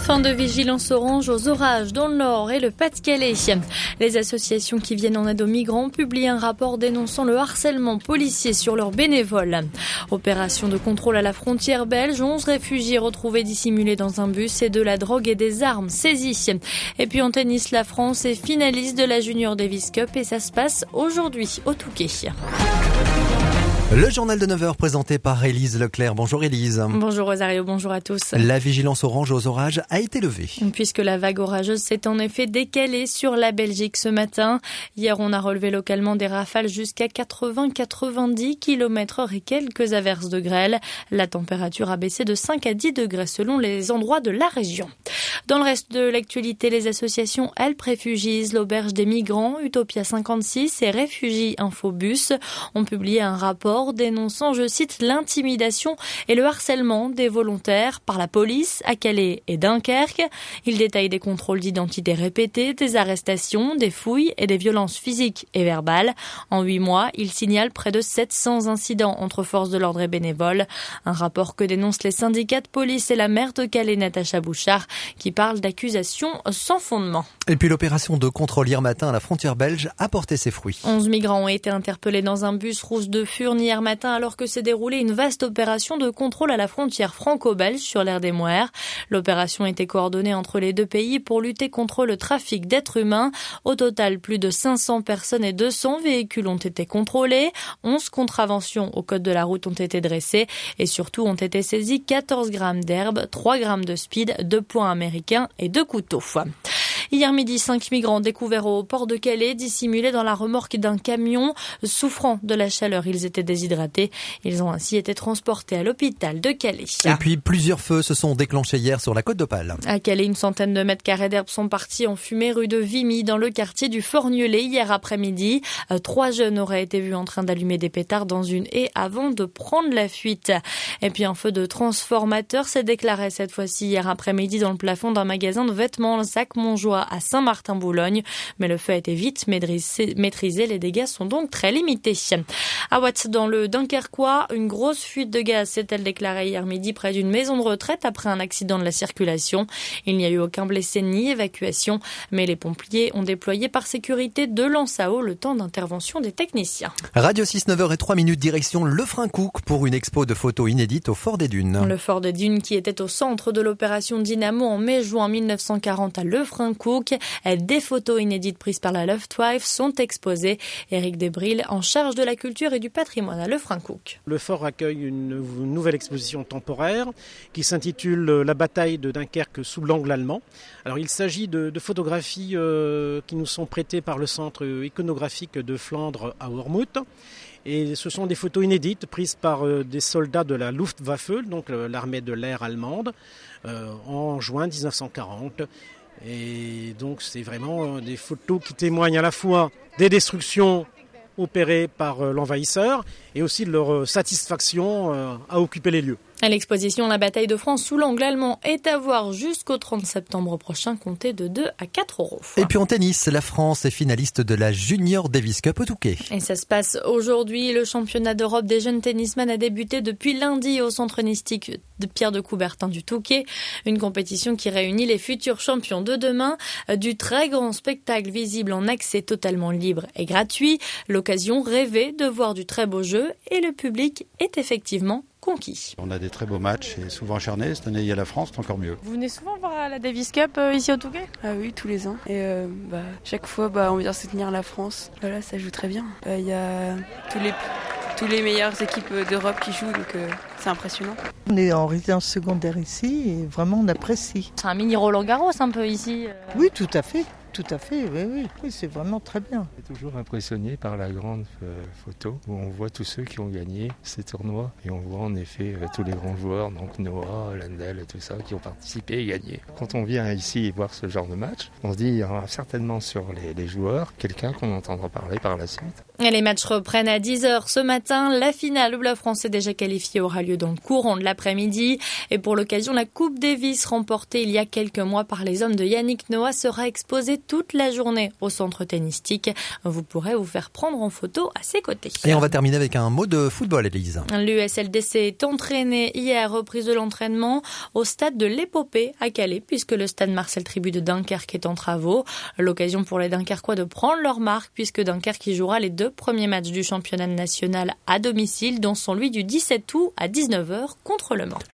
Fin de vigilance orange aux orages dans le Nord et le Pas-de-Calais. Les associations qui viennent en aide aux migrants publient un rapport dénonçant le harcèlement policier sur leurs bénévoles. Opération de contrôle à la frontière belge, 11 réfugiés retrouvés dissimulés dans un bus et de la drogue et des armes saisies. Et puis en tennis, la France est finaliste de la Junior Davis Cup et ça se passe aujourd'hui au Touquet. Le journal de 9h présenté par Élise Leclerc. Bonjour Élise. Bonjour Rosario, bonjour à tous. La vigilance orange aux orages a été levée. Puisque la vague orageuse s'est en effet décalée sur la Belgique ce matin. Hier, on a relevé localement des rafales jusqu'à 80-90 km/h et quelques averses de grêle. La température a baissé de 5 à 10 degrés selon les endroits de la région. Dans le reste de l'actualité, les associations Help Refugees, l'Auberge des Migrants, Utopia 56 et Réfugies Infobus ont publié un rapport dénonçant, je cite, l'intimidation et le harcèlement des volontaires par la police à Calais et Dunkerque. Ils détaillent des contrôles d'identité répétés, des arrestations, des fouilles et des violences physiques et verbales. En 8 mois, ils signalent près de 700 incidents entre forces de l'ordre et bénévoles. Un rapport que dénoncent les syndicats de police et la maire de Calais, Natacha Bouchard, qui parle d'accusations sans fondement. Et puis l'opération de contrôle hier matin à la frontière belge a porté ses fruits. 11 migrants ont été interpellés dans un bus rouge de Furnes hier matin alors que s'est déroulée une vaste opération de contrôle à la frontière franco-belge sur l'aire des Moers. L'opération était coordonnée entre les deux pays pour lutter contre le trafic d'êtres humains. Au total, plus de 500 personnes et 200 véhicules ont été contrôlés. 11 contraventions au code de la route ont été dressées et surtout ont été saisis 14 grammes d'herbe, 3 grammes de speed, 2 poings américains et 2 couteaux. Hier midi, 5 migrants découverts au port de Calais, dissimulés dans la remorque d'un camion. Souffrant de la chaleur, ils étaient déshydratés. Ils ont ainsi été transportés à l'hôpital de Calais. Et puis plusieurs feux se sont déclenchés hier sur la côte d'Opale. À Calais, une centaine de mètres carrés d'herbe sont partis en fumée rue de Vimy dans le quartier du Fort-Nieulé hier après-midi. 3 jeunes auraient été vus en train d'allumer des pétards dans une haie avant de prendre la fuite. Et puis un feu de transformateur s'est déclaré cette fois-ci hier après-midi dans le plafond d'un magasin de vêtements Sac-Montjoie à Saint-Martin-Boulogne. Mais le feu a été vite maîtrisé. Les dégâts sont donc très limités. À Watts, dans le Dunkerquois, une grosse fuite de gaz s'est-elle déclarée hier midi près d'une maison de retraite après un accident de la circulation. Il n'y a eu aucun blessé ni évacuation, mais les pompiers ont déployé par sécurité 2 lances à eau le temps d'intervention des techniciens. Radio 6, 9h03, direction Lefrancouc pour une expo de photos inédites au Fort des Dunes. Le Fort des Dunes qui était au centre de l'opération Dynamo en mai-juin 1940 à Lefrancouc. Des photos inédites prises par la Luftwaffe sont exposées. Éric Desbril, en charge de la culture et du patrimoine à Lefrancouc. Le fort accueille une nouvelle exposition temporaire qui s'intitule La bataille de Dunkerque sous l'angle allemand. Alors il s'agit de photographies qui nous sont prêtées par le centre iconographique de Flandre à Wormhout. Et ce sont des photos inédites prises par des soldats de la Luftwaffe, donc l'armée de l'air allemande, en juin 1940. Et donc c'est vraiment des photos qui témoignent à la fois des destructions opérées par l'envahisseur et aussi de leur satisfaction à occuper les lieux. L'exposition La bataille de France sous l'angle allemand est à voir jusqu'au 30 septembre prochain, comptée de 2 à 4 €. Et puis en tennis, la France est finaliste de la Junior Davis Cup au Touquet. Et ça se passe aujourd'hui. Le championnat d'Europe des jeunes tennisman a débuté depuis lundi au centre tennistique de Pierre de Coubertin du Touquet. Une compétition qui réunit les futurs champions de demain. Du très grand spectacle visible en accès totalement libre et gratuit. L'occasion rêvée de voir du très beau jeu et le public est effectivement conquis. On a des très beaux matchs et souvent acharnés. Cette année, il y a la France, c'est encore mieux. Vous venez souvent voir la Davis Cup ici au Touquet ? Ah oui, tous les ans. Et chaque fois, on vient soutenir la France. Là, ça joue très bien. Il y a tous les meilleures équipes d'Europe qui jouent, donc c'est impressionnant. On est en résidence secondaire ici et vraiment on apprécie. C'est un mini Roland-Garros un peu ici. Oui, tout à fait. Tout à fait, oui, c'est vraiment très bien. Je suis toujours impressionné par la grande photo où on voit tous ceux qui ont gagné ces tournois et on voit en effet tous les grands joueurs, donc Noah, Landel et tout ça, qui ont participé et gagné. Quand on vient ici voir ce genre de match, on se dit il y aura certainement sur les joueurs quelqu'un qu'on entendra parler par la suite. Et les matchs reprennent à 10h ce matin. La finale où la France est déjà qualifiée aura lieu dans le courant de l'après-midi. Et pour l'occasion, la Coupe Davis remportée il y a quelques mois par les hommes de Yannick Noah sera exposée toute la journée au centre tennistique. Vous pourrez vous faire prendre en photo à ses côtés. Et on va terminer avec un mot de football, Élise. L'USLDC est entraîné hier, reprise de l'entraînement au stade de l'Épopée à Calais, puisque le stade Marcel Tribut de Dunkerque est en travaux. L'occasion pour les Dunkerquois de prendre leur marque, puisque Dunkerque y jouera les 2 premiers matchs du championnat national à domicile, dont celui du 17 août à 19h contre Le Mans.